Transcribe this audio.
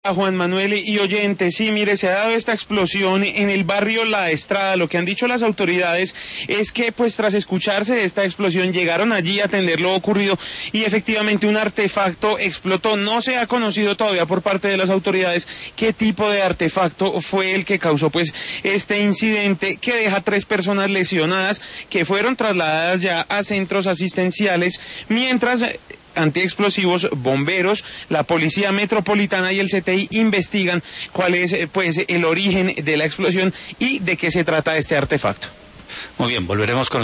A Juan Manuel y oyentes, sí, mire, se ha dado esta explosión en el barrio La Estrada. Lo que han dicho las autoridades es que, pues, tras escucharse de esta explosión, llegaron allí a atender lo ocurrido y efectivamente un artefacto explotó. No se ha conocido todavía por parte de las autoridades qué tipo de artefacto fue el que causó, pues, este incidente que deja 3 personas lesionadas que fueron trasladadas ya a centros asistenciales, mientras antiexplosivos, bomberos, la Policía Metropolitana y el CTI investigan cuál es, pues, el origen de la explosión y de qué se trata este artefacto. Muy bien, volveremos con